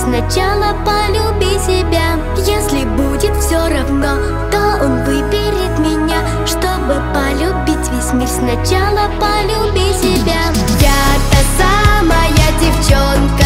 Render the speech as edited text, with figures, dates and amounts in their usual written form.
сначала полюби себя. Если будет все равно, то он выберет меня. Чтобы полюбить весь мир, сначала полюби себя. Я та самая девчонка,